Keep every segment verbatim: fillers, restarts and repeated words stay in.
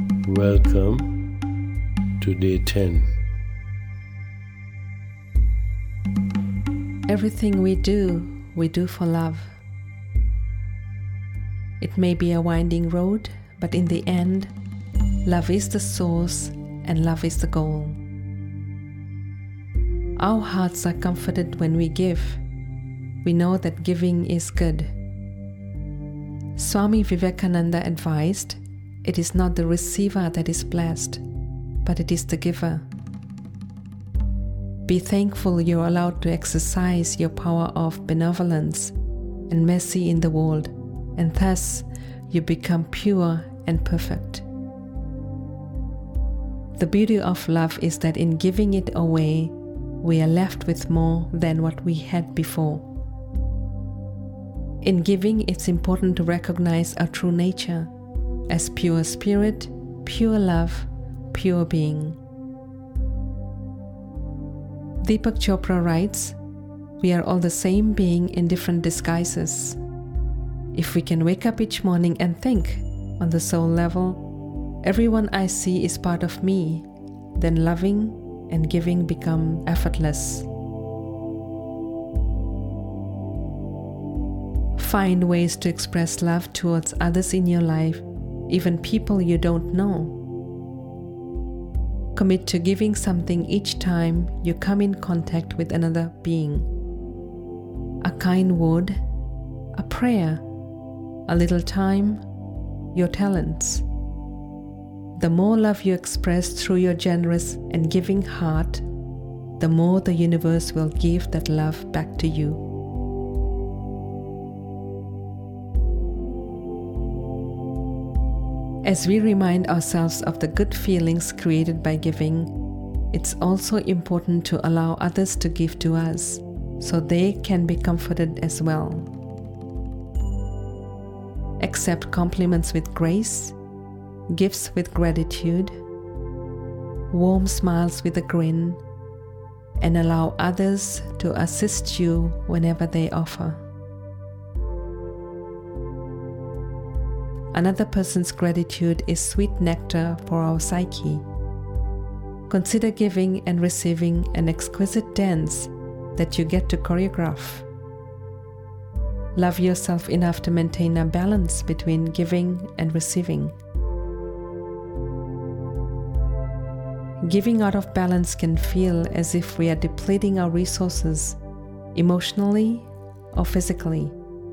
Welcome to day ten. Everything we do, we do for love. It may be a winding road, but in the end, love is the source and love is the goal. Our hearts are comforted when we give. We know that giving is good. Swami Vivekananda advised, it is not the receiver that is blessed, but it is the giver. Be thankful you're allowed to exercise your power of benevolence and mercy in the world, and thus you become pure and perfect. The beauty of love is that in giving it away, we are left with more than what we had before. In giving, it's important to recognize our true nature as pure spirit, pure love, pure being. Deepak Chopra writes, "We are all the same being in different disguises. If we can wake up each morning and think, on the soul level, everyone I see is part of me, then loving and giving become effortless." Find ways to express love towards others in your life, even people you don't know. Commit to giving something each time you come in contact with another being. A kind word, a prayer, a little time, your talents. The more love you express through your generous and giving heart, the more the universe will give that love back to you. As we remind ourselves of the good feelings created by giving, it's also important to allow others to give to us, so they can be comforted as well. Accept compliments with grace, gifts with gratitude, warm smiles with a grin, and allow others to assist you whenever they offer. Another person's gratitude is sweet nectar for our psyche. Consider giving and receiving an exquisite dance that you get to choreograph. Love yourself enough to maintain a balance between giving and receiving. Giving out of balance can feel as if we are depleting our resources, emotionally or physically.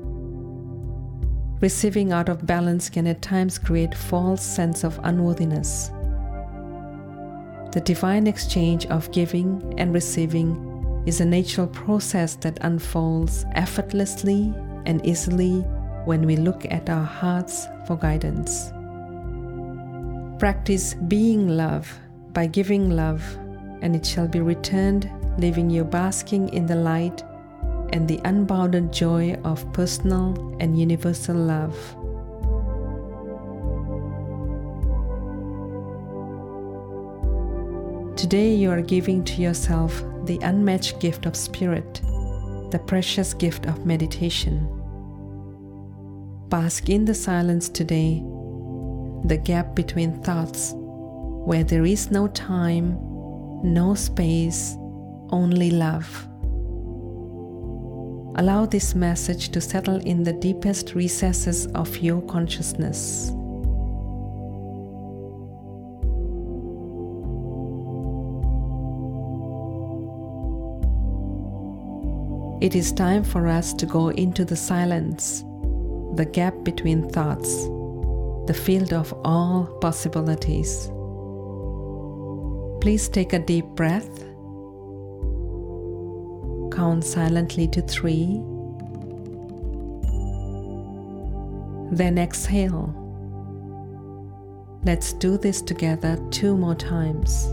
Receiving out of balance can at times create false sense of unworthiness. The divine exchange of giving and receiving is a natural process that unfolds effortlessly and easily when we look at our hearts for guidance. Practice being love by giving love, and it shall be returned, leaving you basking in the light and the unbounded joy of personal and universal love. Today you are giving to yourself the unmatched gift of spirit, the precious gift of meditation. Bask in the silence today, the gap between thoughts, where there is no time, no space, only love. Allow this message to settle in the deepest recesses of your consciousness. It is time for us to go into the silence, the gap between thoughts, the field of all possibilities. Please take a deep breath. Count silently to three. Then exhale. Let's do this together two more times.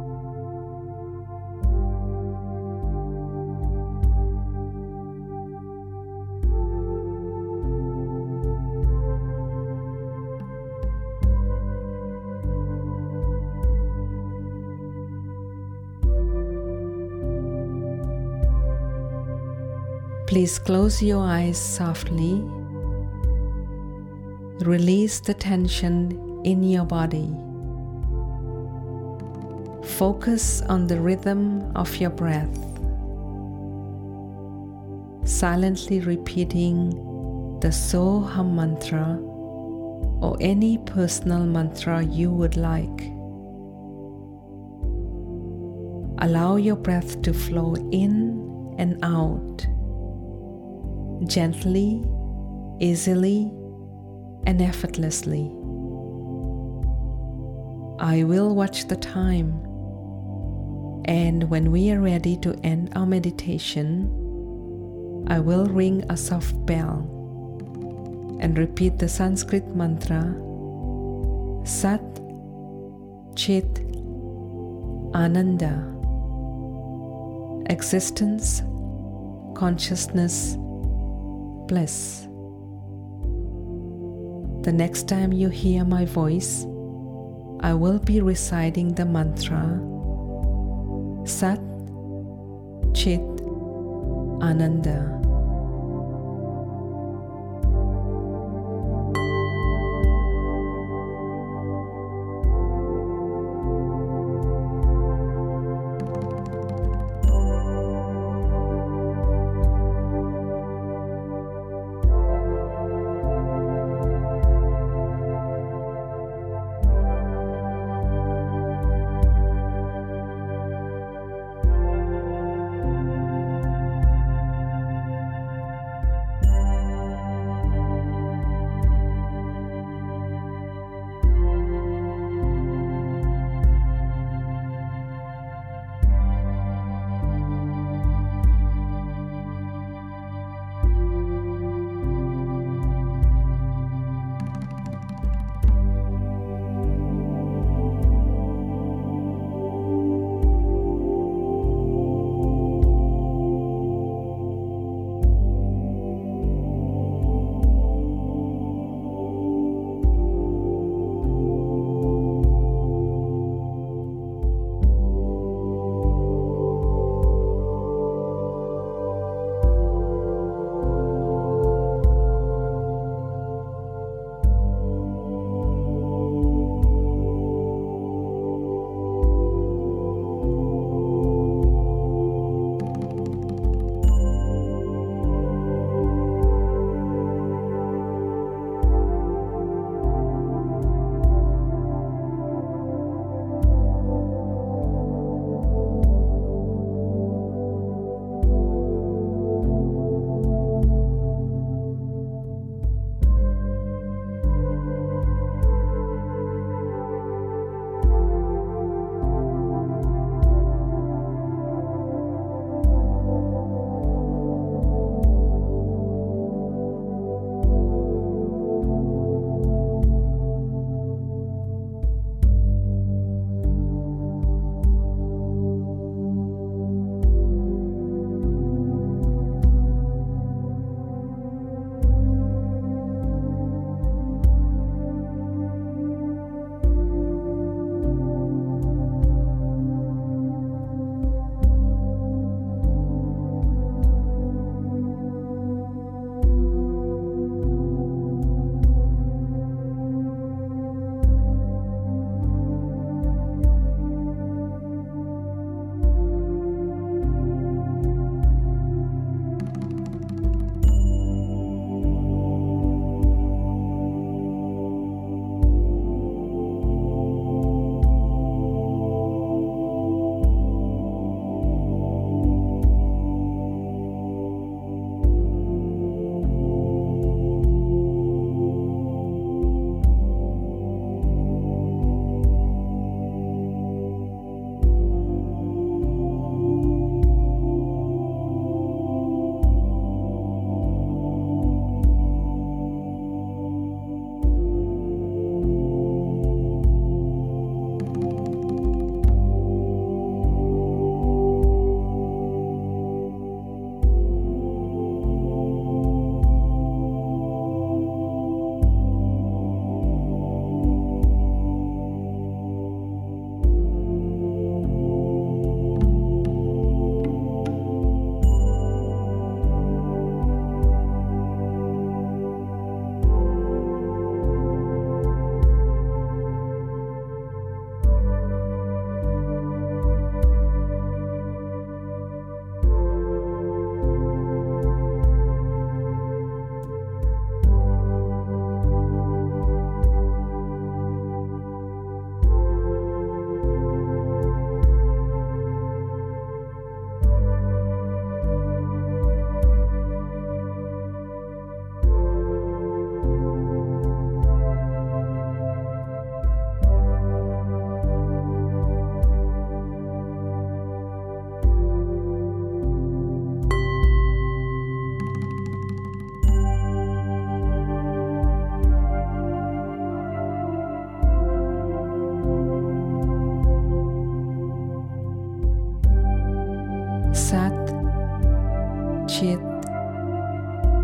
Please close your eyes softly. Release the tension in your body. Focus on the rhythm of your breath, silently repeating the Soham mantra or any personal mantra you would like. Allow your breath to flow in and out, gently, easily, and effortlessly. I will watch the time, and when we are ready to end our meditation, I will ring a soft bell and repeat the Sanskrit mantra Sat Chit Ananda. Existence, consciousness, bliss. The next time you hear my voice, I will be reciting the mantra Sat Chit Ananda.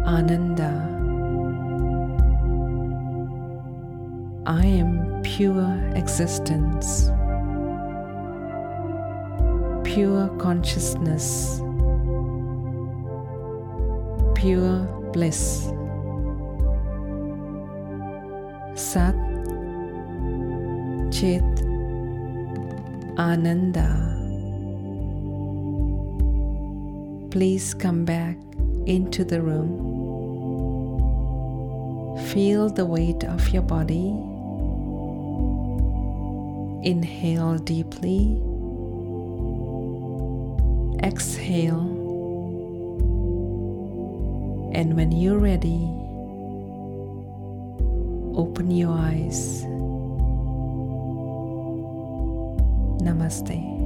Ananda. I am pure existence, pure consciousness, pure bliss. Sat, Chit, Ananda. Please come back into the room. Feel the weight of your body. Inhale deeply. Exhale. And when you're ready, open your eyes. Namaste.